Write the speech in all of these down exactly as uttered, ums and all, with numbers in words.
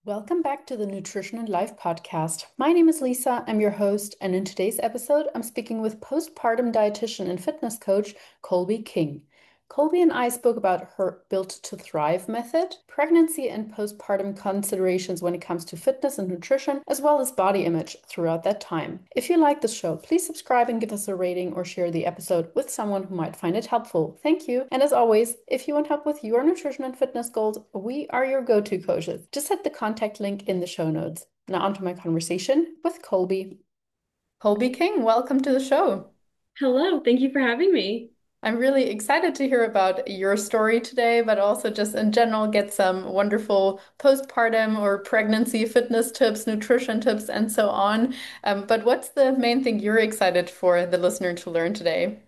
Welcome back to the Nutrition and Life podcast. My name is Lisa, I'm your host, and in today's episode, I'm speaking with postpartum dietitian and fitness coach Colby King. Colby and I spoke about her Built to Thrive method, pregnancy and postpartum considerations when it comes to fitness and nutrition, as well as body image throughout that time. If you like this show, please subscribe and give us a rating or share the episode with someone who might find it helpful. Thank you. And as always, if you want help with your nutrition and fitness goals, we are your go-to coaches. Just hit the contact link in the show notes. Now onto my conversation with Colby. Colby King, welcome to the show. Hello, thank you for having me. I'm really excited to hear about your story today, but also just in general get some wonderful postpartum or pregnancy fitness tips, nutrition tips, and so on. Um, but what's the main thing you're excited for the listener to learn today?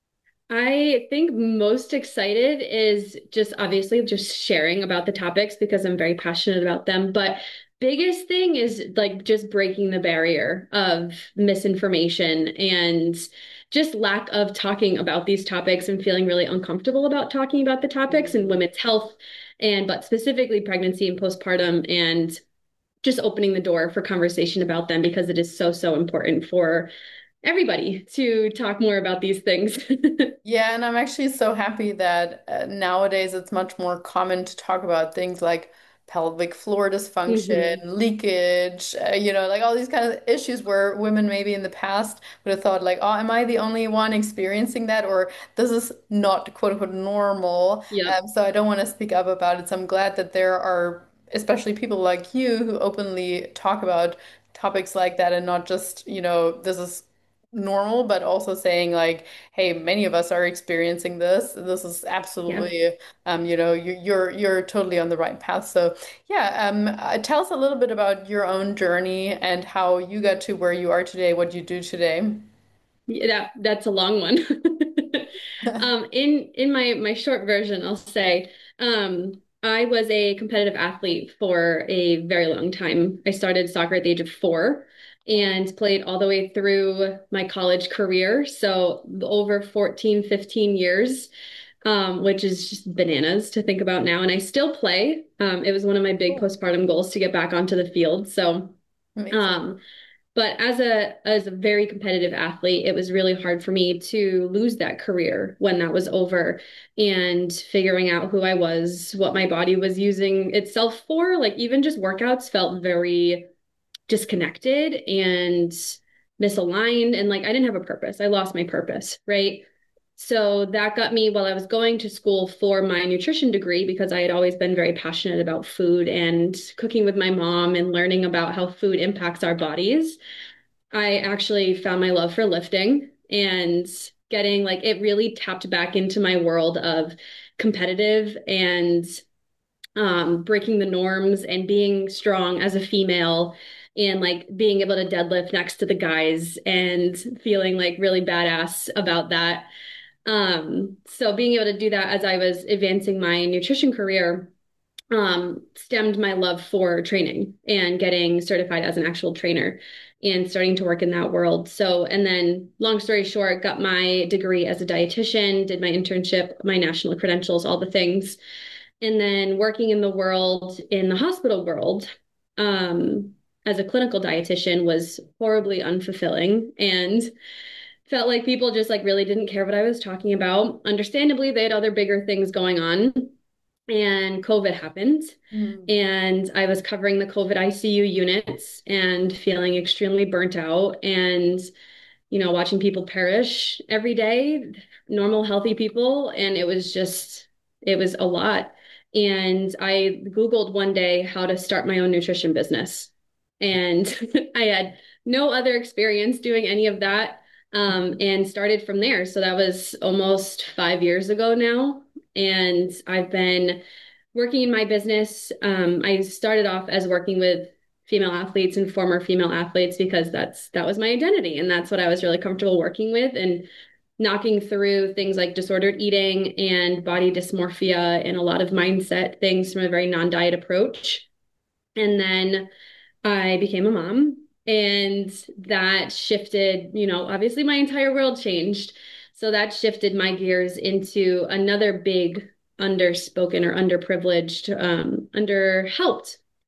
I think most excited is just obviously just sharing about the topics because I'm very passionate about them. But biggest thing is like just breaking the barrier of misinformation and just lack of talking about these topics and feeling really uncomfortable about talking about the topics and women's health and but specifically pregnancy and postpartum and just opening the door for conversation about them because it is so, so important for everybody to talk more about these things. Yeah, and I'm actually so happy that uh, nowadays it's much more common to talk about things like pelvic floor dysfunction, hmm leakage, uh, you know, like all these kind of issues where women maybe in the past would have thought like, oh, am I the only one experiencing that? Or this is not quote unquote normal. Yep. Um, so I don't want to speak up about it. So I'm glad that there are especially people like you who openly talk about topics like that and not just, you know, this is normal, but also saying like, hey, many of us are experiencing this. This is Yeah. absolutely, um, you know, you, you're you're totally on the right path. So, yeah, um, uh, tell us a little bit about your own journey and how you got to where you are today, what you do today. Yeah, that that's a long one. Um, in in my my short version, I'll say, um, I was a competitive athlete for a very long time. I started soccer at the age of four and played all the way through my college career. So over fourteen, fifteen years, um, which is just bananas to think about now. And I still play. Um, it was one of my big Cool. postpartum goals to get back onto the field. So, Amazing. um, but as a as a very competitive athlete, it was really hard for me to lose that career when that was over and figuring out who I was, what my body was using itself for. Like even just workouts felt very disconnected and misaligned and like I didn't have a purpose. I lost my purpose, right? So that got me while I was going to school for my nutrition degree because I had always been very passionate about food and cooking with my mom and learning about how food impacts our bodies. I actually found my love for lifting and getting like it really tapped back into my world of competitive and um, breaking the norms and being strong as a female and like being able to deadlift next to the guys and feeling like really badass about that. Um, so being able to do that as I was advancing my nutrition career um, stemmed my love for training and getting certified as an actual trainer and starting to work in that world. So, and then long story short, got my degree as a dietitian, did my internship, my national credentials, all the things. And then working in the world, in the hospital world, um, as a clinical dietitian was horribly unfulfilling and felt like people just like really didn't care what I was talking about. Understandably, they had other bigger things going on. And COVID happened. Mm. And I was covering the COVID I C U units and feeling extremely burnt out and, you know, watching people perish every day, normal, healthy people. And it was just, it was a lot. And I Googled one day how to start my own nutrition business. And I had no other experience doing any of that. Um, and started from there. So that was almost five years ago now. And I've been working in my business. Um, I started off as working with female athletes and former female athletes because that's that was my identity and that's what I was really comfortable working with and knocking through things like disordered eating and body dysmorphia and a lot of mindset things from a very non-diet approach. And then I became a mom and that shifted, you know, obviously my entire world changed. So that shifted my gears into another big underspoken or underprivileged, um, underhelped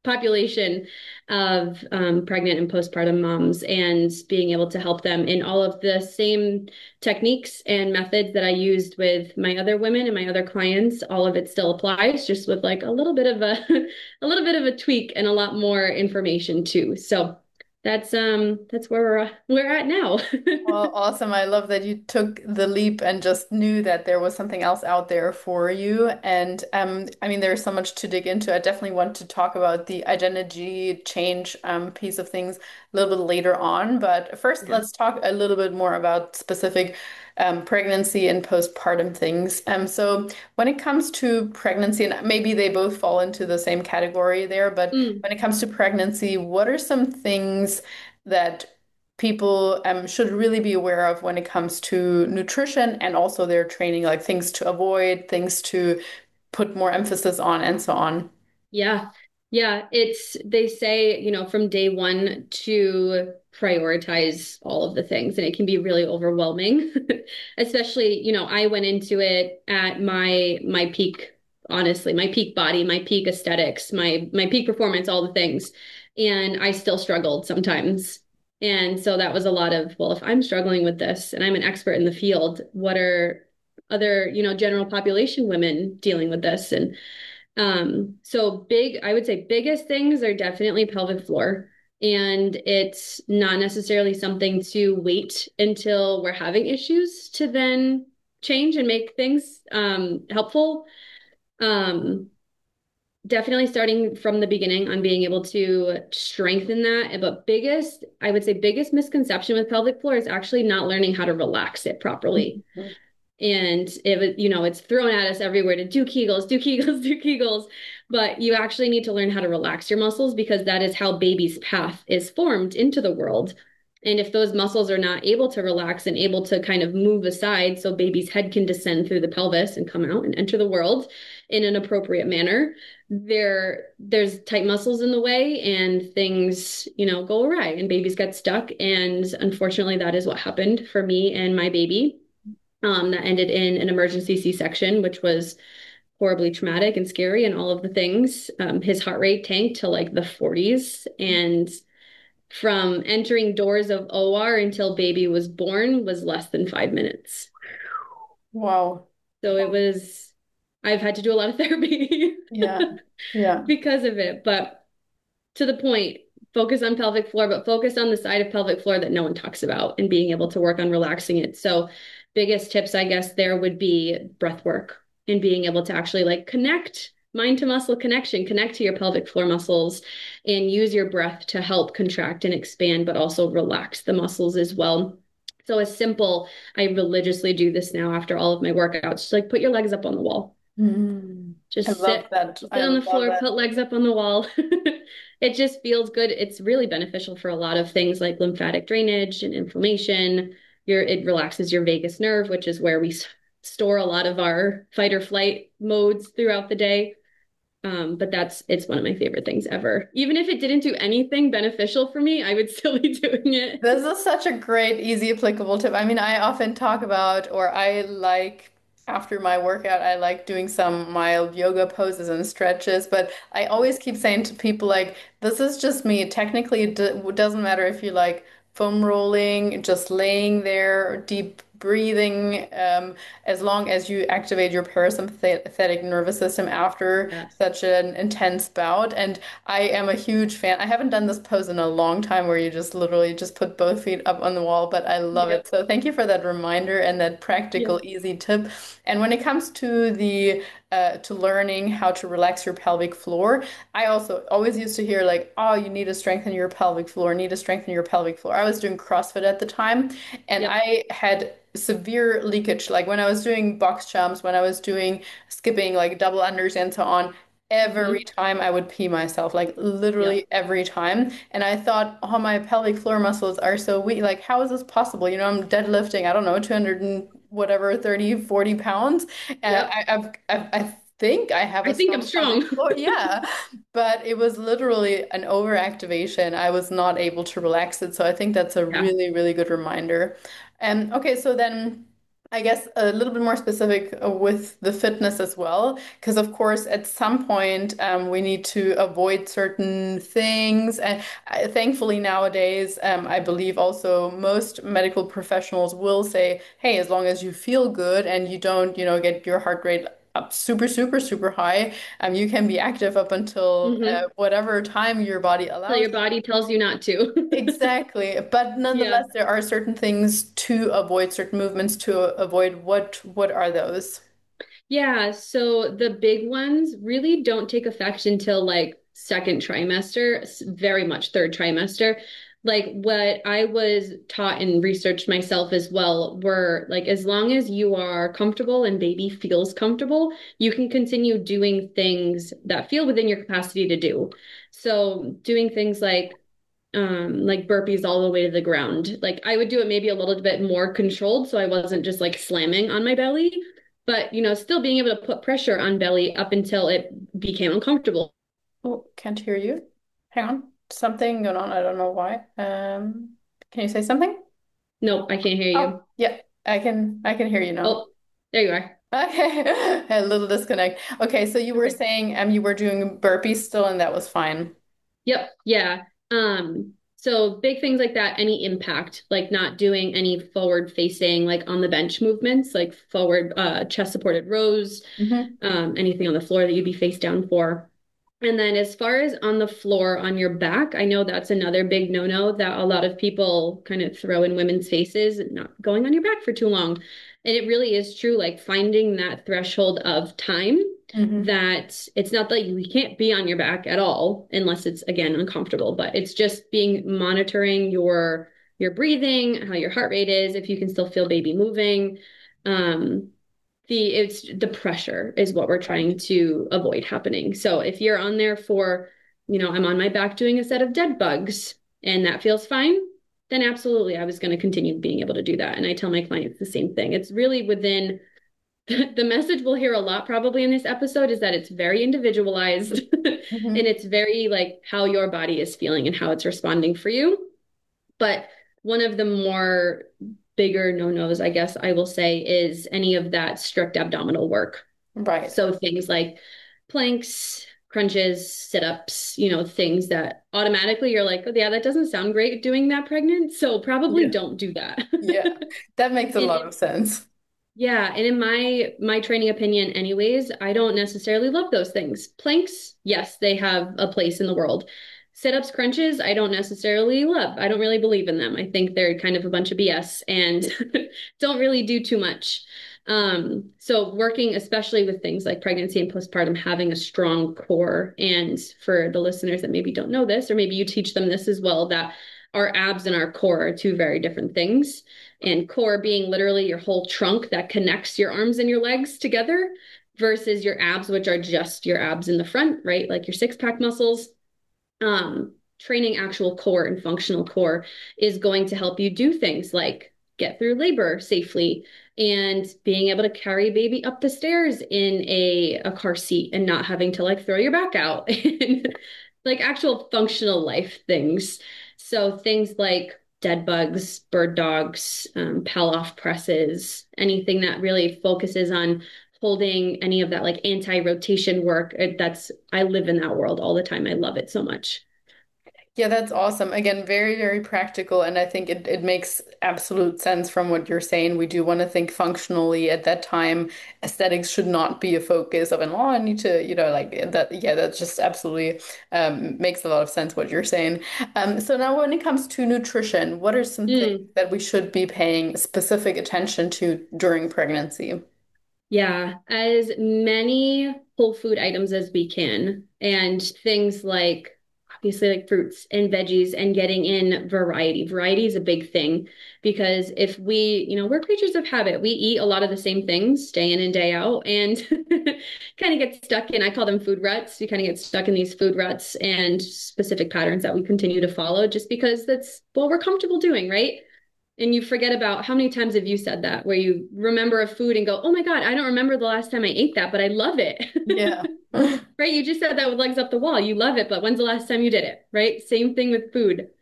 population of um, pregnant and postpartum moms and being able to help them in all of the same techniques and methods that I used with my other women and my other clients. All of it still applies, just with like a little bit of a a little bit of a tweak and a lot more information too. So that's um that's where we're we're at now. Well, awesome. I love that you took the leap and just knew that there was something else out there for you. And um, I mean, there's so much to dig into. I definitely want to talk about the identity change um, piece of things a little bit later on. But first, Yeah. let's talk a little bit more about specific um, pregnancy and postpartum things. Um, so when it comes to pregnancy, and maybe they both fall into the same category there, but Mm. when it comes to pregnancy, what are some things that people um, should really be aware of when it comes to nutrition and also their training, like things to avoid, things to put more emphasis on, and so on. Yeah. Yeah. It's, they say, you know, from day one to prioritize all of the things, and it can be really overwhelming. Especially, you know, I went into it at my my peak, honestly, my peak body, my peak aesthetics, my my peak performance, all the things. And I still struggled sometimes. And so that was a lot of, well, if I'm struggling with this and I'm an expert in the field, what are other, you know, general population women dealing with this? And um, so big, I would say biggest things are definitely pelvic floor. And it's not necessarily something to wait until we're having issues to then change and make things um, helpful. Um, Definitely starting from the beginning on being able to strengthen that. But biggest, I would say biggest misconception with pelvic floor is actually not learning how to relax it properly. Mhm. And it was, you know, it's thrown at us everywhere to do Kegels, do Kegels, do Kegels. But you actually need to learn how to relax your muscles, because that is how baby's path is formed into the world. And if those muscles are not able to relax and able to kind of move aside so baby's head can descend through the pelvis and come out and enter the world in an appropriate manner, there there's tight muscles in the way and things, you know, go awry and babies get stuck. And unfortunately, that is what happened for me and my baby. Um, that ended in an emergency C-section, which was horribly traumatic and scary and all of the things. Um, his heart rate tanked to like the forties. And from entering doors of O R until baby was born was less than five minutes. Wow. So it was, I've had to do a lot of therapy Yeah. Yeah. because of it. But to the point, focus on pelvic floor, but focus on the side of pelvic floor that no one talks about and being able to work on relaxing it. So, biggest tips, I guess, there would be breath work and being able to actually like connect mind to muscle connection, connect to your pelvic floor muscles and use your breath to help contract and expand, but also relax the muscles as well. So, as simple, I religiously do this now after all of my workouts. Just like put your legs up on the wall. Mm. I Just love sit, that. sit I on the love floor, that. put legs up on the wall. It just feels good. It's really beneficial for a lot of things like lymphatic drainage and inflammation. Your it relaxes your vagus nerve, which is where we s- store a lot of our fight or flight modes throughout the day. Um, but that's it's one of my favorite things ever. Even if it didn't do anything beneficial for me, I would still be doing it. This is such a great, easy, applicable tip. I mean, I often talk about, or I like, after my workout, I like doing some mild yoga poses and stretches, but I always keep saying to people, like, this is just me. Technically, it do- doesn't matter if you like foam rolling, just laying there, deep breathing, um, as long as you activate your parasympathetic nervous system after Yes. such an intense bout. And I am a huge fan. I haven't done this pose in a long time where you just literally just put both feet up on the wall, but I love Yep. it. So thank you for that reminder and that Yep. practical, easy tip. And when it comes to the uh, to learning how to relax your pelvic floor, I also always used to hear like, oh, you need to strengthen your pelvic floor, need to strengthen your pelvic floor. I was doing CrossFit at the time, and Yep. I had severe leakage. Like when I was doing box jumps, when I was doing skipping, like double unders and so on, every Hmm. time I would pee myself, like Yep. literally every time. And I thought, oh, my pelvic floor muscles are so weak. Like, how is this possible? You know, I'm deadlifting, I don't know, two hundred and whatever, thirty, forty pounds. And Yep. I, I've, I've, I think I have I a think I'm strong pelvic strong. floor. Yeah. But it was literally an overactivation. I was not able to relax it. So I think that's a Yeah. really, really good reminder. And okay, so then. I guess a little bit more specific uh, with the fitness as well, because of course at some point um, we need to avoid certain things, and uh, thankfully nowadays um, I believe also most medical professionals will say, hey, as long as you feel good and you don't, you know, get your heart rate up super, super, super high, um, you can be active up until uh, Hmm. whatever time your body So allows. your body tells you not to. Exactly. But Yeah. nonetheless, there are certain things to avoid, certain movements to avoid. What what are those? Yeah, so the big ones really don't take effect until like second trimester, s- very much third trimester. Like what I was taught and researched myself as well were like as long as you are comfortable and baby feels comfortable, you can continue doing things that feel within your capacity to do. So doing things like um like burpees all the way to the ground. Like I would do it maybe a little bit more controlled so I wasn't just like slamming on my belly, but you know, still being able to put pressure on belly up until it became uncomfortable. Oh, can't hear you. Hang on. Something going on. I don't know why. Um, can you say something? Nope, I can't hear Oh, you. yeah. I can I can hear you now. Oh, there you are. Okay. A little disconnect. Okay, so you were Okay. saying um you were doing burpees still and that was fine. Yep, yeah. Um, so big things like that, any impact, like not doing any forward facing, like on the bench movements, like forward uh chest supported rows, Hmm. um, anything on the floor that you'd be face down for. And then as far as on the floor on your back, I know that's another big no-no that a lot of people kind of throw in women's faces, not going on your back for too long. And it really is true, like finding that threshold of time Hmm. that it's not that you can't be on your back at all unless it's again uncomfortable, but it's just being monitoring your your breathing, how your heart rate is, if you can still feel baby moving. Um, the it's the pressure is what we're Right. trying to avoid happening. So if you're on there for, you know, I'm on my back doing a set of dead bugs and that feels fine, then absolutely I was going to continue being able to do that. And I tell my clients the same thing. It's really within the message we'll hear a lot probably in this episode is that it's very individualized and Hmm. it's very like how your body is feeling and how it's responding for you. But one of the more bigger no-nos, I guess I will say, is any of that strict abdominal work. Right. So things like planks, crunches, sit-ups, you know, things that automatically you're like, oh yeah, that doesn't sound great doing that pregnant. So probably Yeah. don't do that. Yeah. That makes a And lot of sense. yeah, and in my my training opinion anyways, I don't necessarily love those things. Planks, yes, they have a place in the world. Sit-ups, crunches, I don't necessarily love. I don't really believe in them. I think they're kind of a bunch of B S and don't really do too much. Um, so working especially with things like pregnancy and postpartum, having a strong core, and for the listeners that maybe don't know this, or maybe you teach them this as well, that our abs and our core are two very different things, and core being literally your whole trunk that connects your arms and your legs together versus your abs, which are just your abs in the front, right? Like your six pack muscles. Um, training actual core and functional core is going to help you do things like get through labor safely and being able to carry a baby up the stairs in a, a car seat and not having to like throw your back out and like actual functional life things. So things like dead bugs, bird dogs, um, Pallof presses, anything that really focuses on holding any of that like anti-rotation work. That's I live in that world all the time. I love it so much. Yeah, that's awesome. Again, very, very practical. And I think it, it makes absolute sense from what you're saying. We do want to think functionally at that time. Aesthetics should not be a focus of an, oh, I need to, you know, like that. Yeah, that just absolutely um, makes a lot of sense what you're saying. Um, so now when it comes to nutrition, what are some things Mm. that we should be paying specific attention to during pregnancy? Yeah, as many whole food items as we can, and things like obviously like fruits and veggies and getting in variety. Variety is a big thing because if we, you know, we're creatures of habit. We eat a lot of the same things day in and day out and kind of get stuck in, I call them food ruts. We kind of get stuck in these food ruts and specific patterns that we continue to follow just because that's what we're comfortable doing, right? And you forget about how many times have you said that where you remember a food and go, oh my God, I don't remember the last time I ate that, but I love it. Yeah. Right? You just said that with legs up the wall. You love it, but when's the last time you did it? Right? Same thing with food.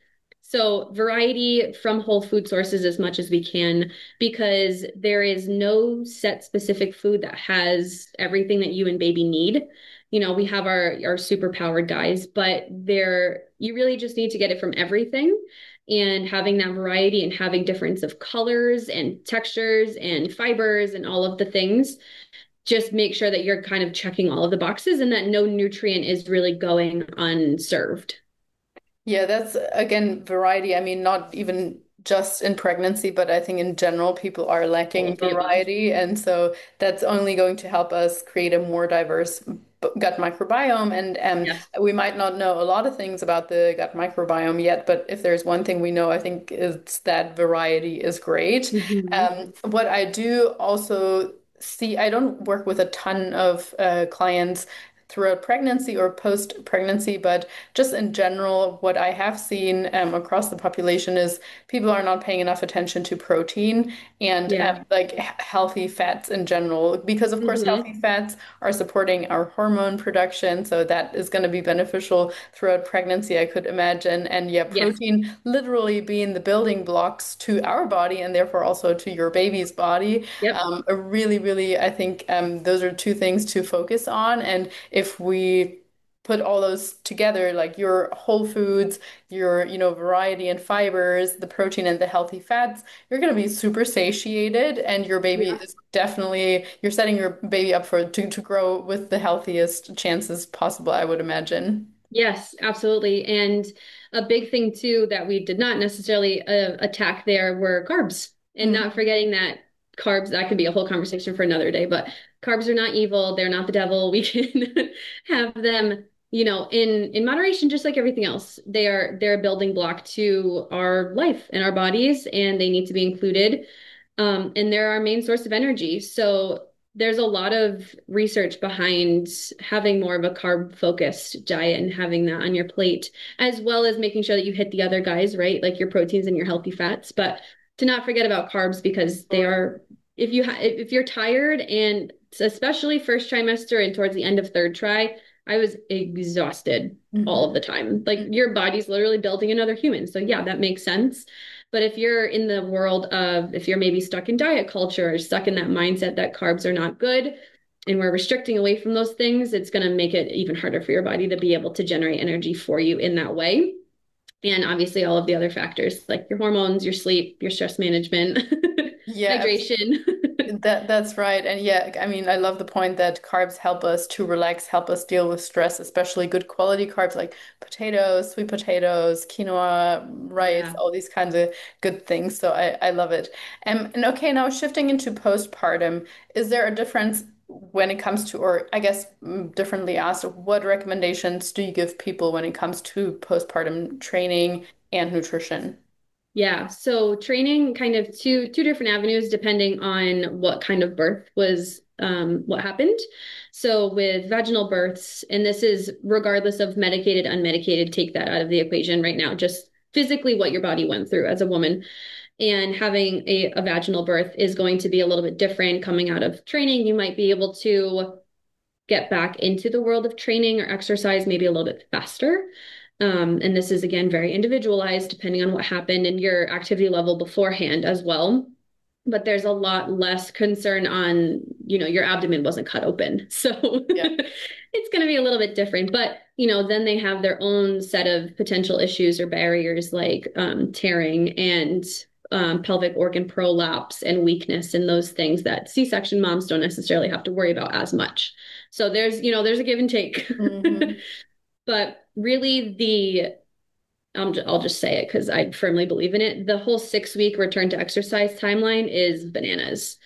So variety from whole food sources as much as we can, because there is no set specific food that has everything that you and baby need. You know, we have our our super powered guys, but there you really just need to get it from everything. And having that variety and having difference of colors and textures and fibers and all of the things, just make sure that you're kind of checking all of the boxes and that no nutrient is really going unserved. Yeah, that's again variety. I mean, not even just in pregnancy, but I think in general, people are All lacking of the above. variety. And so that's only going to help us create a more diverse b- gut microbiome. And um, Yes. we might not know a lot of things about the gut microbiome yet, but if there's one thing we know, I think it's that variety is great. Hmm. Um, what I do also see, I don't work with a ton of uh, clients throughout pregnancy or post-pregnancy, but just in general, what I have seen um, across the population is people are not paying enough attention to protein and um, Yeah. like h- healthy fats in general, because of course healthy Hmm. fats are supporting our hormone production, so that is going to be beneficial throughout pregnancy, I could imagine. And yeah, Yes. protein literally being the building blocks to our body and therefore also to your baby's body. Yep. Um, a really, really, I think um, those are two things to focus on. And if we put all those together, like your whole foods, your, you know, variety and fibers, the protein and the healthy fats, you're going to be super satiated and your baby Yeah. is definitely, you're setting your baby up for to, to grow with the healthiest chances possible, I would imagine. Yes, absolutely. And a big thing too that we did not necessarily uh, attack there were carbs, and not Mhm. forgetting that carbs, that could be a whole conversation for another day, but carbs are not evil. They're not the devil. We can have them, you know, in in moderation, just like everything else. They are they're a building block to our life and our bodies, and they need to be included. Um, and they're our main source of energy. So there's a lot of research behind having more of a carb focused diet and having that on your plate, as well as making sure that you hit the other guys, right? Like your proteins and your healthy fats, but to not forget about carbs because they Totally. are, if you ha if you're tired, and especially first trimester and towards the end of third try, I was exhausted all of Mhm. the time. Like your body's literally building another human. So yeah, that makes sense. But if you're in the world of, if you're maybe stuck in diet culture or stuck in that mindset that carbs are not good and we're restricting away from those things, it's going to make it even harder for your body to be able to generate energy for you in that way. And obviously, all of the other factors like your hormones, your sleep, your stress management, Yeah, hydration. that that's right. And yeah, I mean, I love the point that carbs help us to relax, help us deal with stress, especially good quality carbs like potatoes, sweet potatoes, quinoa, rice, Yeah. all these kinds of good things. So I, I love it. Um, and okay, now shifting into postpartum, is there a difference when it comes to, or I guess mm, differently asked, what recommendations do you give people when it comes to postpartum training and nutrition? Yeah, so training kind of two two different avenues depending on what kind of birth was um, what happened. So with vaginal births, and this is regardless of medicated, unmedicated, take that out of the equation right now, just physically what your body went through as a woman. And having a, a vaginal birth is going to be a little bit different coming out of training. You might be able to get back into the world of training or exercise maybe a little bit faster. Um, and this is again very individualized depending on what happened and your activity level beforehand as well. But there's a lot less concern on, you know, your abdomen wasn't cut open. So Yeah. it's going to be a little bit different. But, you know, then they have their own set of potential issues or barriers like um, tearing and um, pelvic organ prolapse and weakness and those things that C-section moms don't necessarily have to worry about as much. So there's, you know, there's a give and take. Hmm. But really the um, I'll just say it because I firmly believe in it. The whole six week return to exercise timeline is bananas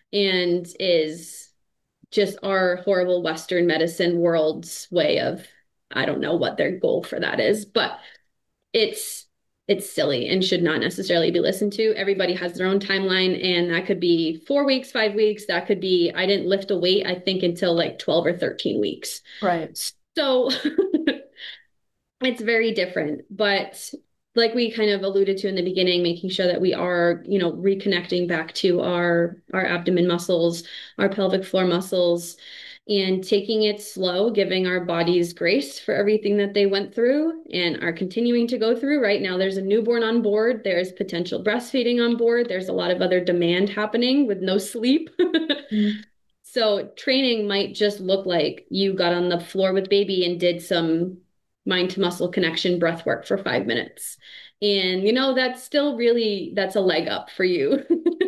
and is just our horrible Western medicine world's way of, I don't know what their goal for that is, but it's it's silly and should not necessarily be listened to. Everybody has their own timeline, and that could be four weeks, five weeks. That could be, I didn't lift a weight, I think, until like twelve or thirteen weeks. Right. So it's very different. But like we kind of alluded to in the beginning, making sure that we are, you know, reconnecting back to our our abdomen muscles, our pelvic floor muscles, and taking it slow, giving our bodies grace for everything that they went through and are continuing to go through. Right now, there's a newborn on board, there's potential breastfeeding on board, there's a lot of other demand happening with no sleep. Mm. So, training might just look like you got on the floor with baby and did some mind to muscle connection breath work for five minutes. And, you know, that's still really, that's a leg up for you.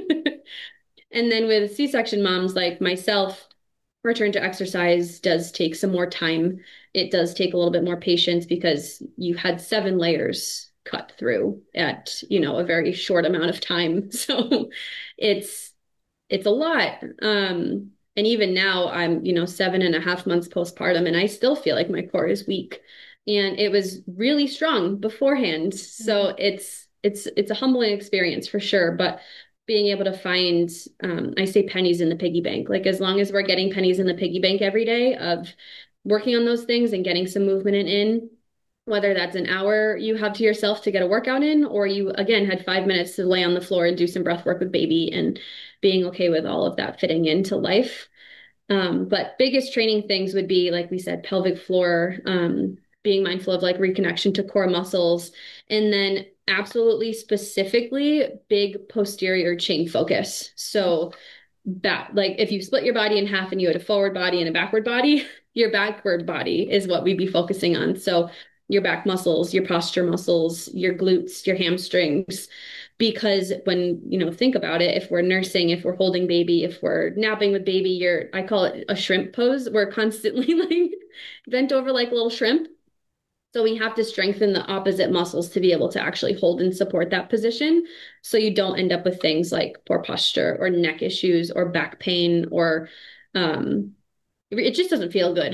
And then with C-section moms like myself, return to exercise does take some more time. It does take a little bit more patience because you had seven layers cut through at, you know, a very short amount of time. So it's it's a lot. Um, and even now I'm, you know, seven and a half months postpartum and I still feel like my core is weak. And it was really strong beforehand. Mhm. So it's it's it's a humbling experience for sure. But being able to find, um, I say pennies in the piggy bank. Like as long as we're getting pennies in the piggy bank every day of working on those things and getting some movement in, whether that's an hour you have to yourself to get a workout in, or you again had five minutes to lay on the floor and do some breath work with baby and being okay with all of that fitting into life. Um, but biggest training things would be, like we said, pelvic floor, um, being mindful of like reconnection to core muscles, and then absolutely specifically big posterior chain focus. So back, like if you split your body in half and you had a forward body and a backward body, your backward body is what we'd be focusing on. So your back muscles, your posture muscles, your glutes, your hamstrings, because when you know think about it, if we're nursing, if we're holding baby, if we're napping with baby, you're I call it a shrimp pose. We're constantly like bent over like a little shrimp, so we have to strengthen the opposite muscles to be able to actually hold and support that position, so you don't end up with things like poor posture or neck issues or back pain, or um it just doesn't feel good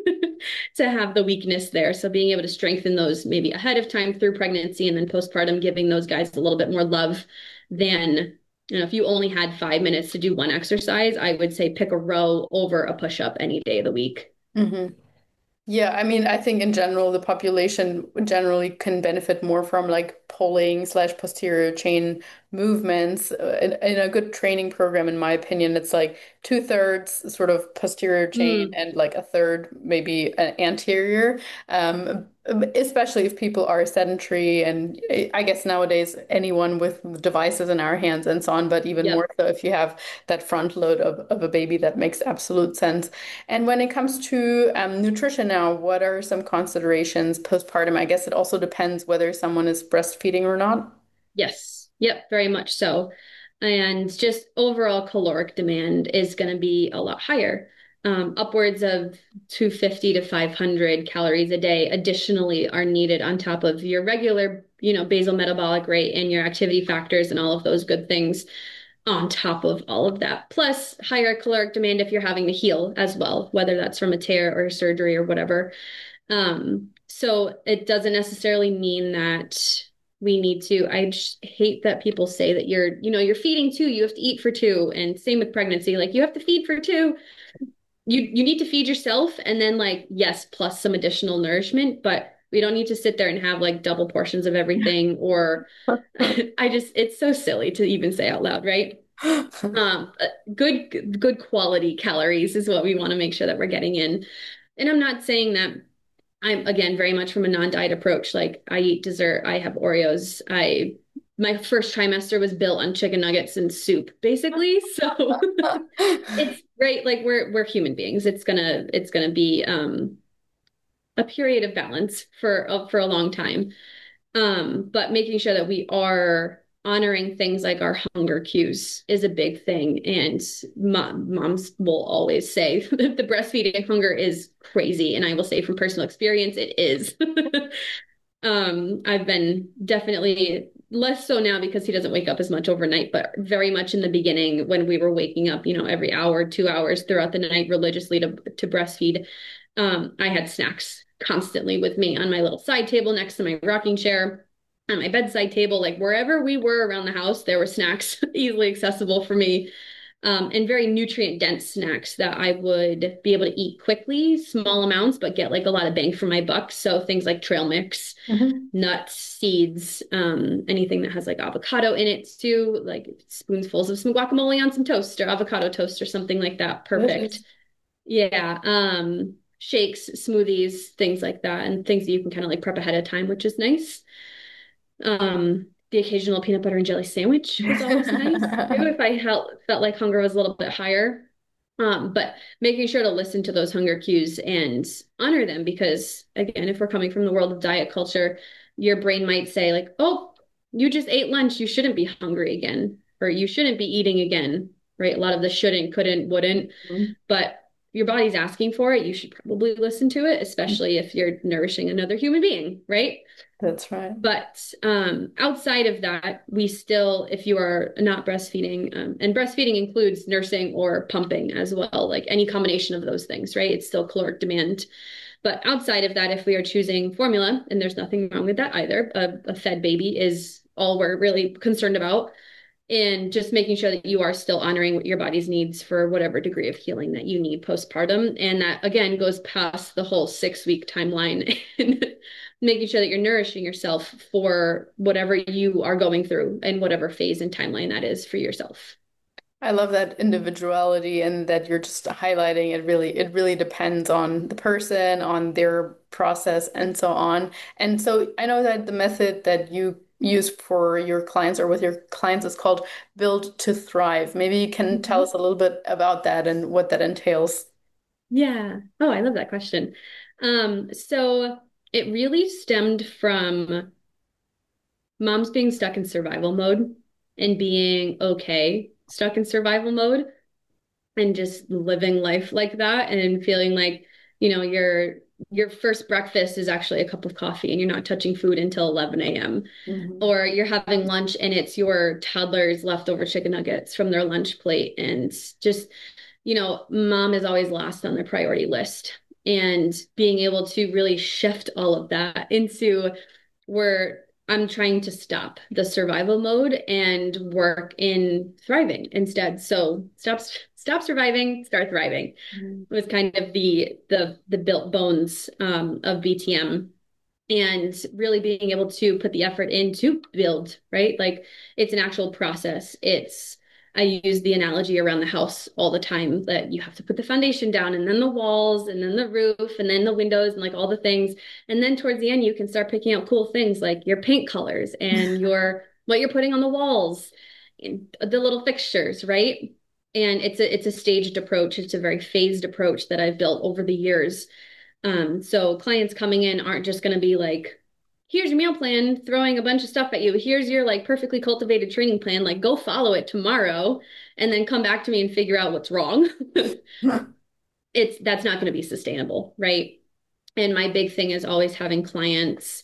to have the weakness there. So being able to strengthen those maybe ahead of time through pregnancy and then postpartum, giving those guys a little bit more love than, you know, if you only had five minutes to do one exercise, I would say pick a row over a push up any day of the week. Mhm. Yeah, I mean, I think in general, the population generally can benefit more from like pulling slash posterior chain movements. Uh, In, in a good training program, in my opinion, it's like two thirds sort of posterior chain Mm, and like a third maybe uh, anterior. Um, especially if people are sedentary, and I I guess nowadays anyone with devices in our hands and so on, but even more yep. so if you have that front load of, of a baby, that makes absolute sense. And when it comes to um, nutrition now, what are some considerations postpartum? I guess it also depends whether someone is breastfeeding or not. Yes. Yep. Very much so. And just overall caloric demand is going to be a lot higher. Um, upwards of two hundred fifty to five hundred calories a day additionally are needed on top of your regular, you know, basal metabolic rate and your activity factors and all of those good things on top of all of that. Plus higher caloric demand if you're having to heal as well, whether that's from a tear or a surgery or whatever. Um, so it doesn't necessarily mean that we need to. I just hate that people say that you're, you know, you're feeding two, you have to eat for two. And same with pregnancy, like you have to feed for two. You you need to feed yourself and then like, yes, plus some additional nourishment, but we don't need to sit there and have like double portions of everything or I just it's so silly to even say out loud, right? Um, uh, good good quality calories is what we want to make sure that we're getting in. And I'm not saying that I'm again very much from a non-diet approach. Like I eat dessert, I have Oreos. I my first trimester was built on chicken nuggets and soup, basically. So it's great. Like we're we're human beings. It's gonna it's gonna be um a period of balance for uh, for a long time. Um, but making sure that we are honoring things like our hunger cues is a big thing. And mom, moms will always say that the breastfeeding hunger is crazy. And I will say from personal experience, it is. um, I've been definitely less so now because he doesn't wake up as much overnight, but very much in the beginning when we were waking up, you know, every hour, two hours throughout the night religiously to, to breastfeed. Um, I had snacks constantly with me on my little side table next to my rocking chair, on my bedside table, like wherever we were around the house, there were snacks easily accessible for me, um, and very nutrient dense snacks that I would be able to eat quickly, small amounts, but get like a lot of bang for my buck. So things like trail mix, Mhm. nuts, seeds, um, anything that has like avocado in it too, like spoonfuls of some guacamole on some toast or avocado toast or something like that. Perfect. Delicious. Yeah. Um, shakes, smoothies, things like that, and things that you can kind of like prep ahead of time, which is nice. Um, the occasional peanut butter and jelly sandwich was always nice too, if I felt felt like hunger was a little bit higher. Um, but making sure to listen to those hunger cues and honor them, because again, if we're coming from the world of diet culture, your brain might say like, "Oh, you just ate lunch, you shouldn't be hungry again, or you shouldn't be eating again," right? A lot of the shouldn't, couldn't, wouldn't, but your body's asking for it. You should probably listen to it, especially if you're nourishing another human being, right? That's right. But um, outside of that, we still, if you are not breastfeeding, um, and breastfeeding includes nursing or pumping as well, like any combination of those things, right? It's still caloric demand. But outside of that, if we are choosing formula, and there's nothing wrong with that either, a, a fed baby is all we're really concerned about. And just making sure that you are still honoring your body's needs for whatever degree of healing that you need postpartum. And that again goes past the whole six week timeline and making sure that you're nourishing yourself for whatever you are going through and whatever phase and timeline that is for yourself. I love that individuality and that you're just highlighting it really it really depends on the person, on their process and so on. And so I know that the method that you use for your clients or with your clients is called Build to Thrive. Maybe you can tell Mhm. us a little bit about that and what that entails. Yeah. Oh, I love that question. Um, so it really stemmed from moms being stuck in survival mode and being okay stuck in survival mode and just living life like that and feeling like, you know, your your first breakfast is actually a cup of coffee and you're not touching food until eleven a m. Mhm. Or you're having lunch and it's your toddler's leftover chicken nuggets from their lunch plate. And just, you know, mom is always last on their priority list. And being able to really shift all of that into where I'm trying to stop the survival mode and work in thriving instead. So stop stop surviving, start thriving Mhm. was kind of the the the built bones um, of B T M, and really being able to put the effort in to build, right? Like it's an actual process. It's I use the analogy around the house all the time that you have to put the foundation down and then the walls and then the roof and then the windows and like all the things. And then towards the end, you can start picking out cool things like your paint colors and your what you're putting on the walls, the little fixtures, right? And it's a it's a staged approach. It's a very phased approach that I've built over the years. Um, so clients coming in aren't just going to be like, here's your meal plan, throwing a bunch of stuff at you. Here's your like perfectly cultivated training plan. Like go follow it tomorrow and then come back to me and figure out what's wrong. It's that's not going to be sustainable, right? And my big thing is always having clients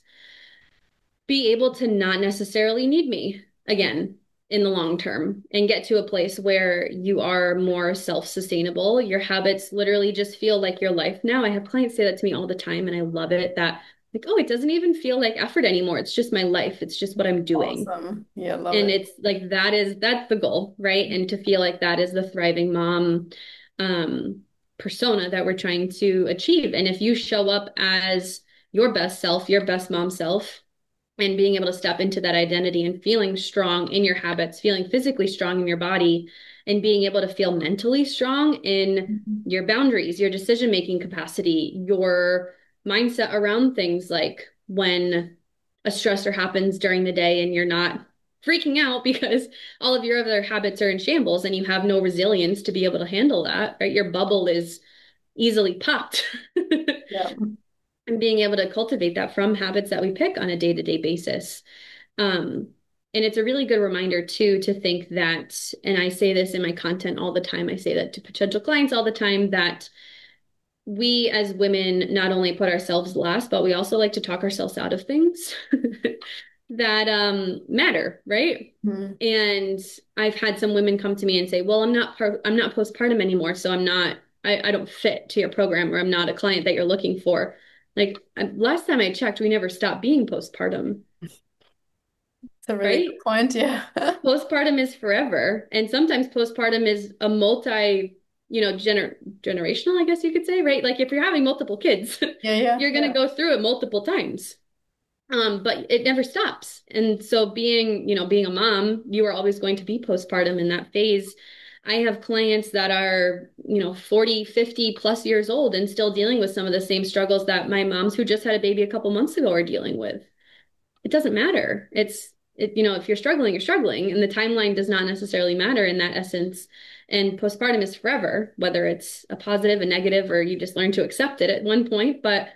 be able to not necessarily need me again in the long term and get to a place where you are more self-sustainable. Your habits literally just feel like your life now. I have clients say that to me all the time, and I love it that, like, oh, it doesn't even feel like effort anymore. It's just my life, it's just what I'm doing. Awesome. Yeah, love And it. it's like that is that's the goal, right? And to feel like that is the thriving mom um persona that we're trying to achieve. And if you show up as your best self, your best mom self, and being able to step into that identity and feeling strong in your habits, feeling physically strong in your body, and being able to feel mentally strong in Mhm. your boundaries, your decision making capacity, your mindset around things like when a stressor happens during the day and you're not freaking out because all of your other habits are in shambles and you have no resilience to be able to handle that, right? Your bubble is easily popped. Yeah. And being able to cultivate that from habits that we pick on a day-to-day basis. Um, and it's a really good reminder too to think that, and I say this in my content all the time, I say that to potential clients all the time, that we as women not only put ourselves last, but we also like to talk ourselves out of things that um, matter, right? Mhm. And I've had some women come to me and say, "Well, I'm not par- I'm not postpartum anymore, so I'm not I, I don't fit to your program, or I'm not a client that you're looking for." Like I, last time I checked, we never stopped being postpartum, It's a really good right? point. Yeah. Postpartum is forever, and sometimes postpartum is a multi, you know, gener generational, I guess you could say, right? Like if you're having multiple kids, Yeah, yeah, you're going to yeah. go through it multiple times. Um, but it never stops. And so being, you know, being a mom, you are always going to be postpartum in that phase. I have clients that are, you know, forty, fifty plus years old and still dealing with some of the same struggles that my moms who just had a baby a couple months ago are dealing with. It doesn't matter. It's, it, you know, if you're struggling, you're struggling, and the timeline does not necessarily matter in that essence. And postpartum is forever, whether it's a positive, a negative, or you just learn to accept it at one point. But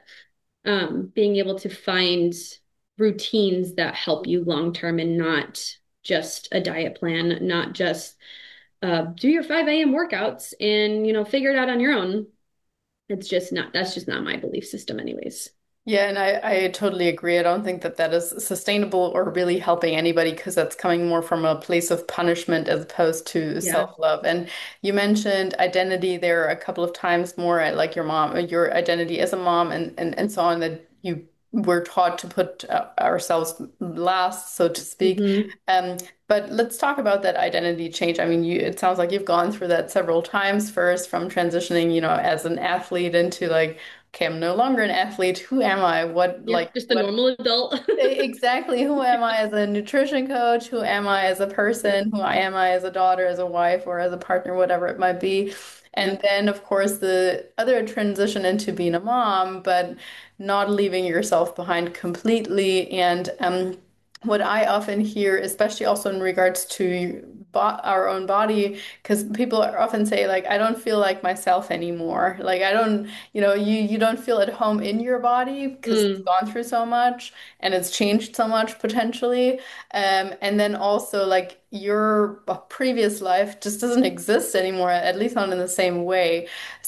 um, being able to find routines that help you long term and not just a diet plan, not just uh, do your five a m workouts and, you know, figure it out on your own. It's just not, that's just not my belief system, anyways. Yeah, and I, I totally agree. I don't think that that is sustainable or really helping anybody because that's coming more from a place of punishment as opposed to Yeah. self-love. And you mentioned identity there a couple of times more, uh, like your mom, your identity as a mom and, and, and so on, that you were taught to put uh, ourselves last, so to speak. Hmm. Um, but let's talk about that identity change. I mean, you, it sounds like you've gone through that several times first from transitioning, you know, as an athlete into like, okay, I'm no longer an athlete. Who am I? What, Yep. like, Just a what normal adult. exactly? Who am I as a nutrition coach? Who am I as a Yep. person? Who I am I as a daughter, as a wife, or as a partner, whatever it might be. And Yep. then, of course, the other transition into being a mom, but not leaving yourself behind completely. And um, what I often hear, especially also in regards to bo our own body, because people are often say, like, I don't feel like myself anymore. Like, I don't, you know, you you don't feel at home in your body because it's Mm. gone through so much and it's changed so much potentially. Um, and then also like your previous life just doesn't exist anymore, at least not in the same way.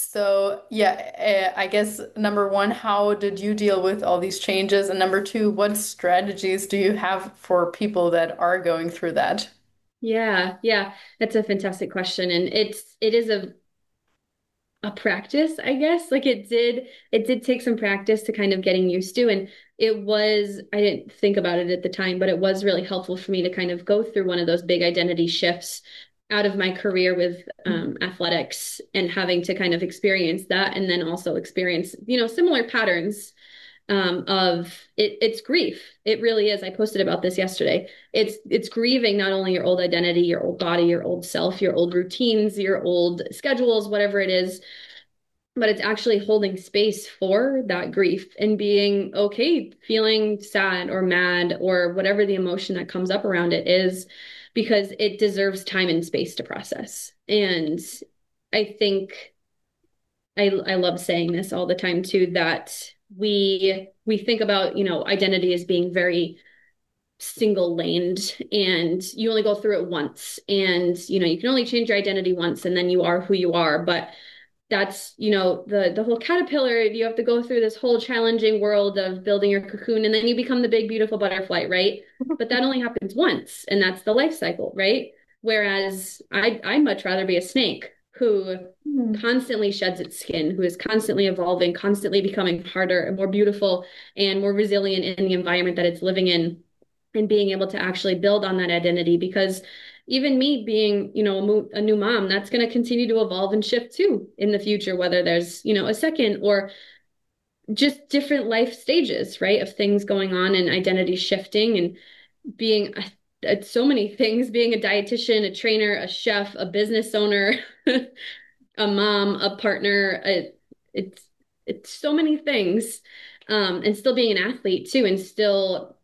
So yeah, uh, I guess number one, how did you deal with all these changes? And number two, what strategies do you have for people that are going through that? Yeah. Yeah. That's a fantastic question. And it's, it is a, a practice, I guess. Like it did, it did take some practice to kind of getting used to. And it was, I didn't think about it at the time, but it was really helpful for me to kind of go through one of those big identity shifts out of my career with um, athletics and having to kind of experience that and then also experience, you know, similar patterns um, of it, it's grief. It really is. I posted about this yesterday. It's it's grieving not only your old identity, your old body, your old self, your old routines, your old schedules, whatever it is, but it's actually holding space for that grief and being okay, feeling sad or mad or whatever the emotion that comes up around it is, because it deserves time and space to process. And I think I I love saying this all the time too, that we we think about, you know, identity as being very single laned and you only go through it once and you know you can only change your identity once and then you are who you are. But that's, you know, the the whole caterpillar, you have to go through this whole challenging world of building your cocoon and then you become the big beautiful butterfly, right? But that only happens once and that's the life cycle, right? Whereas I I'd much rather be a snake who Hmm. constantly sheds its skin, who is constantly evolving, constantly becoming harder and more beautiful and more resilient in the environment that it's living in, and being able to actually build on that identity. Because even me being, you know, a, mo- a new mom, that's going to continue to evolve and shift too in the future, whether there's, you know, a second or just different life stages, right, of things going on and identity shifting and being uh, so many things, being a dietitian, a trainer, a chef, a business owner, a mom, a partner, a, it's it's so many things. Um, and still being an athlete too, and still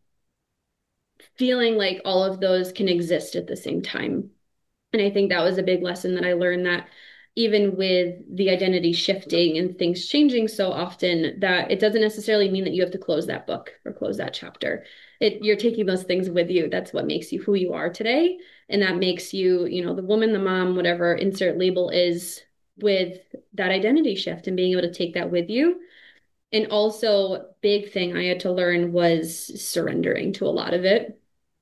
feeling like all of those can exist at the same time. And I think that was a big lesson that I learned, that even with the identity shifting and things changing so often, that it doesn't necessarily mean that you have to close that book or close that chapter. It, you're taking those things with you. That's what makes you who you are today. And that makes you, you know, the woman, the mom, whatever insert label is with that identity shift and being able to take that with you. And also, big thing I had to learn was surrendering to a lot of it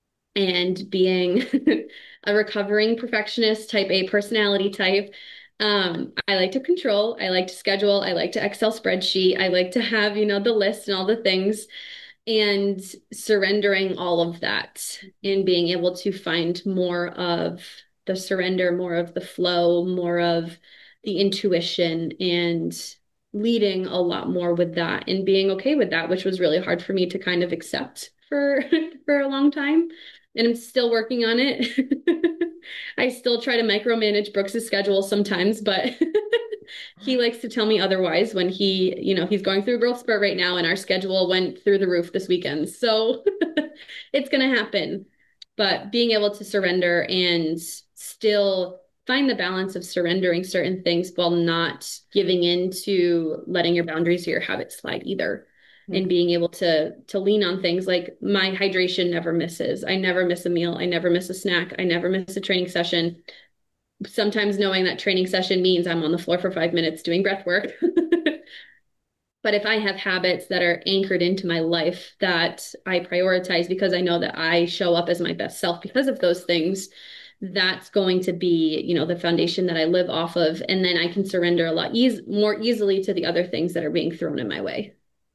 and being a recovering perfectionist, type A personality type. Um, I like to control, I like to schedule, I like to Excel spreadsheet, I like to have, you know, the list and all the things, and surrendering all of that and being able to find more of the surrender, more of the flow, more of the intuition, and leading a lot more with that and being okay with that, which was really hard for me to kind of accept for for a long time. And I'm still working on it. I still try to micromanage Brooks's schedule sometimes, but he likes to tell me otherwise when he, you know, he's going through a growth spurt right now and our schedule went through the roof this weekend. So it's going to happen. But being able to surrender and still find the balance of surrendering certain things while not giving in to letting your boundaries or your habits slide either. And being able to to lean on things like my hydration never misses. I never miss a meal. I never miss a snack. I never miss a training session. Sometimes knowing that training session means I'm on the floor for five minutes doing breath work. But if I have habits that are anchored into my life that I prioritize because I know that I show up as my best self because of those things, that's going to be, you know, the foundation that I live off of. And then I can surrender a lot eas more easily to the other things that are being thrown in my way.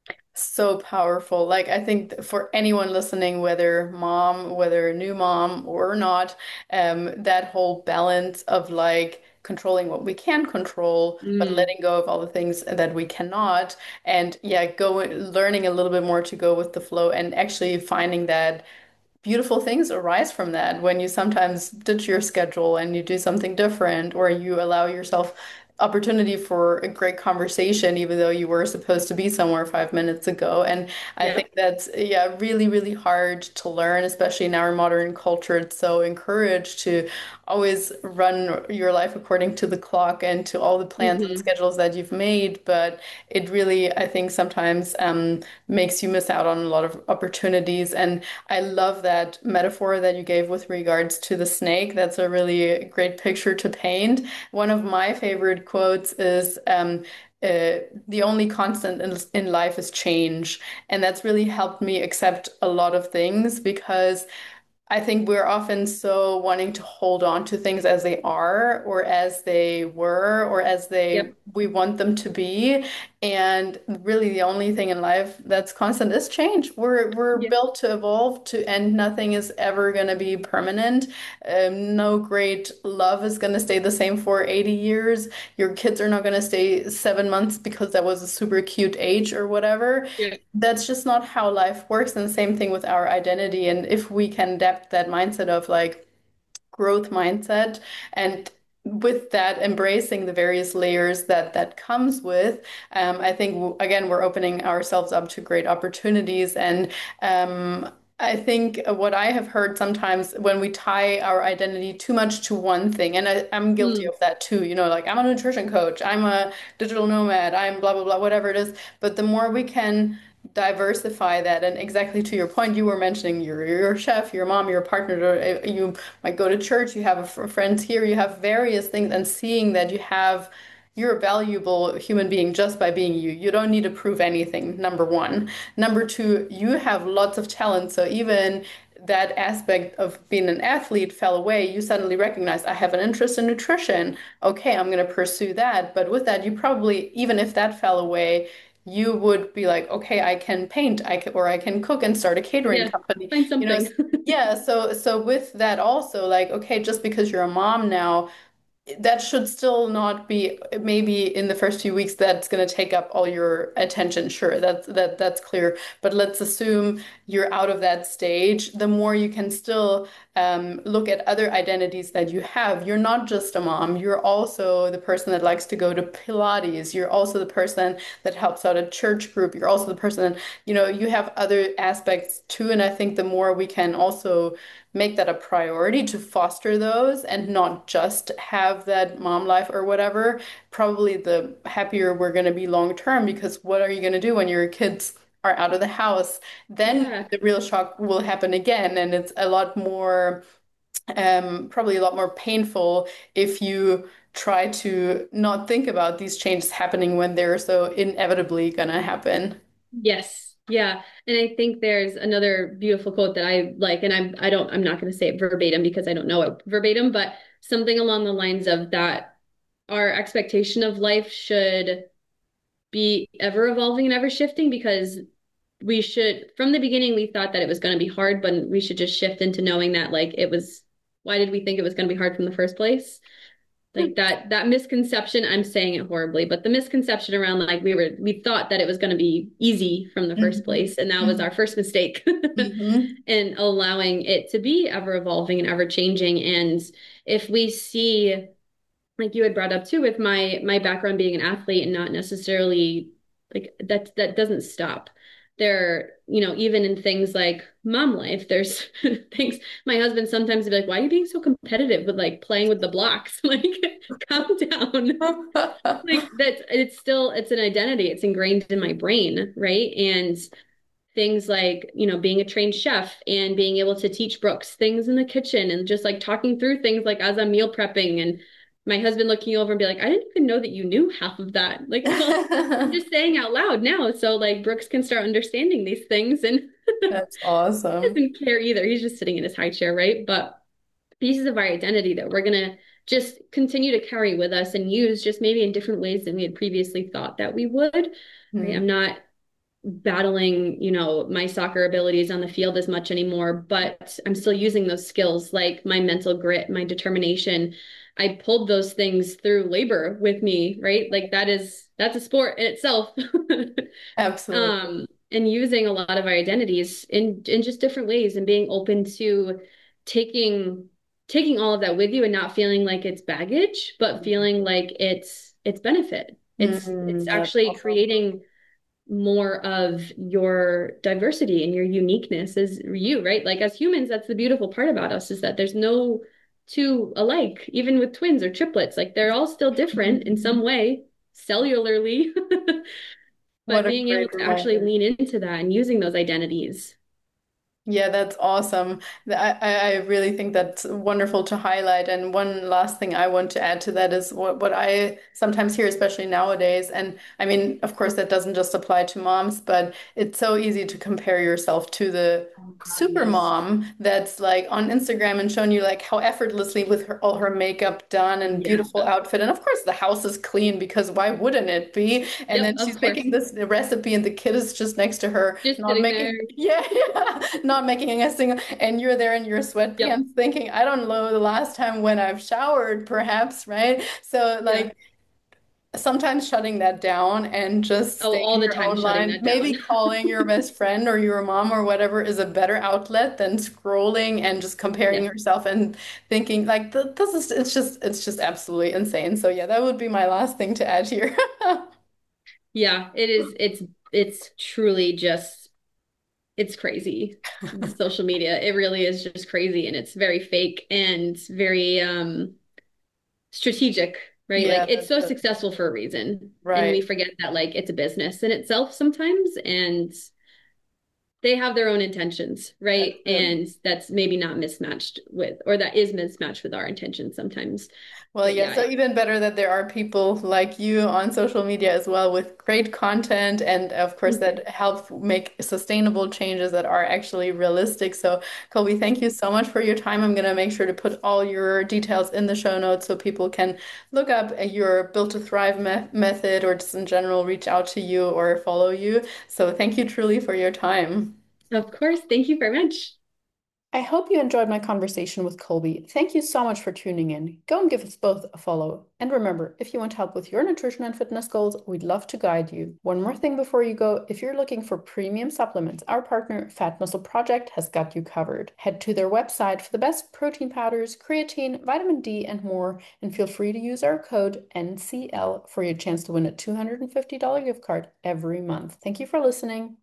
So powerful. Like, I think for anyone listening, whether mom, whether a new mom or not, um, that whole balance of like controlling what we can control, but Mm, letting go of all the things that we cannot. And yeah, go learning a little bit more to go with the flow and actually finding that beautiful things arise from that when you sometimes ditch your schedule and you do something different, or you allow yourself opportunity for a great conversation even though you were supposed to be somewhere five minutes ago. And I yeah. think that's, yeah, really, really hard to learn, especially in our modern culture. It's so encouraged to always run your life according to the clock and to all the plans and Hmm. schedules that you've made. But it really, I think, sometimes um, makes you miss out on a lot of opportunities. And I love that metaphor that you gave with regards to the snake. That's a really great picture to paint. One of my favorite quotes is, um, uh, the only constant in, in life is change. And that's really helped me accept a lot of things, because I think we're often so wanting to hold on to things as they are, or as they were, or as they Yep. we want them to be. And really the only thing in life that's constant is change. We're we're Yeah. built to evolve to, and nothing is ever going to be permanent. Um, no great love is going to stay the same for eighty years. Your kids are not going to stay seven months because that was a super cute age or whatever. Yeah. That's just not how life works. And the same thing with our identity. And if we can adapt that mindset of like growth mindset, and with that embracing the various layers that that comes with, um, I think again we're opening ourselves up to great opportunities. And um, I think what I have heard sometimes when we tie our identity too much to one thing, and I, I'm guilty Mm, of that too, you know, like I'm a nutrition coach, I'm a digital nomad, I'm blah blah blah, whatever it is. But the more we can diversify that, and exactly to your point, you were mentioning your your chef, your mom, your partner, uh, you might go to church, you have friends here, you have various things, and seeing that you have you're a valuable human being just by being you. You don't need to prove anything, number one. Number two, you have lots of talent. So even that aspect of being an athlete fell away, you suddenly recognize I have an interest in nutrition. Okay, I'm going to pursue that. But with that, you probably, even if that fell away, you would be like, okay, I can paint, I can, or I can cook and start a catering yeah. company. Find You know, something. yeah. So, so with that also, like, okay, just because you're a mom now, that should still not be, maybe in the first few weeks that's going to take up all your attention. Sure, that's that that's clear. But let's assume you're out of that stage. The more you can still um, look at other identities that you have. You're not just a mom. You're also the person that likes to go to Pilates. You're also the person that helps out a church group. You're also the person, you know, you have other aspects too. And I think the more we can also make that a priority to foster those and not just have that mom life or whatever, probably the happier we're going to be long term. Because what are you going to do when your kids are out of the house? Then Yeah. the real shock will happen again, and it's a lot more, um, probably a lot more painful if you try to not think about these changes happening when they're so inevitably gonna happen. Yes. Yeah. And I think there's another beautiful quote that I like, and I'm I don't I'm not going to say it verbatim because I don't know it verbatim, but something along the lines of that our expectation of life should be ever evolving and ever shifting because we should from the beginning we thought that it was going to be hard, but we should just shift into knowing that like it was why did we think it was going to be hard from the first place? Like that that misconception, I'm saying it horribly, but the misconception around like we were we thought that it was going to be easy from the first Mhm. place, and that was our first mistake. Mhm. And allowing it to be ever evolving and ever changing. And if we see, like you had brought up too, with my my background being an athlete and not necessarily like that that doesn't stop. There, you know, even in things like mom life, there's things my husband sometimes would be like, why are you being so competitive with like playing with the blocks? Like, calm down. Like that's it's still it's an identity. It's ingrained in my brain, right? And things like, you know, being a trained chef and being able to teach Brooks things in the kitchen and just like talking through things like as I'm meal prepping and my husband looking over and be like, I didn't even know that you knew half of that. Like, well, I'm just saying out loud now. So like Brooks can start understanding these things and That's awesome. doesn't care either. He's just sitting in his high chair, right? But pieces of our identity that we're gonna just continue to carry with us and use just maybe in different ways than we had previously thought that we would. Right. Mm. I'm not battling, you know, my soccer abilities on the field as much anymore, but I'm still using those skills like my mental grit, my determination. I pulled those things through labor with me, right? Like that is that's a sport in itself. Absolutely. Um, and using a lot of our identities in in just different ways and being open to taking taking all of that with you and not feeling like it's baggage, but feeling like it's it's benefit. It's it's Mm, that's actually awesome. creating more of your diversity and your uniqueness as you, right? Like as humans, that's the beautiful part about us is that there's no two alike, even with twins or triplets. Like they're all still different in some way, cellularly, What but a being able great to actually reminder. lean into that and using those identities. Yeah, that's awesome. I, I I really think that's wonderful to highlight. And one last thing I want to add to that is what, what I sometimes hear, especially nowadays. And I mean, of course, that doesn't just apply to moms, but it's so easy to compare yourself to the Oh God, super yes. mom that's like on Instagram and showing you like how effortlessly with her all her makeup done and Yeah. beautiful outfit. And of course, the house is clean because why wouldn't it be? And Yep, then of she's course. making this recipe and the kid is just next to her, Just not sitting there. making, yeah, yeah, not making a single, and you're there in your Yep. sweatpants thinking, I don't know the last time when I've showered, perhaps, right? So, Yeah. like, sometimes shutting that down and just Oh, staying all in the your time own shutting line, that down. maybe calling your best friend or your mom or whatever is a better outlet than scrolling and just comparing Yeah. yourself and thinking like th this is it's just it's just absolutely insane. So yeah, that would be my last thing to add here. Yeah, it is. It's it's truly just it's crazy. Social media, it really is just crazy and it's very fake and very um strategic, right? Like Yeah, it's that, so that's successful for a reason. And we right. forget that like it's a business in itself sometimes and they have their own intentions, right? Absolutely. And that's maybe not mismatched with, or that is mismatched with our intentions sometimes. Well, But yeah, yeah, so even better that there are people like you on social media as well with great content and of course mhm. that help make sustainable changes that are actually realistic. So, Colby, thank you so much for your time. I'm going to make sure to put all your details in the show notes so people can look up your Built to Thrive me method or just in general reach out to you or follow you. So, thank you truly for your time. Of course. Thank you very much. I hope you enjoyed my conversation with Colby. Thank you so much for tuning in. Go and give us both a follow. And remember, if you want help with your nutrition and fitness goals, we'd love to guide you. One more thing before you go, if you're looking for premium supplements, our partner Fat Muscle Project has got you covered. Head to their website for the best protein powders, creatine, vitamin D, and more, and feel free to use our code N C L for your chance to win a two hundred fifty dollars gift card every month. Thank you for listening.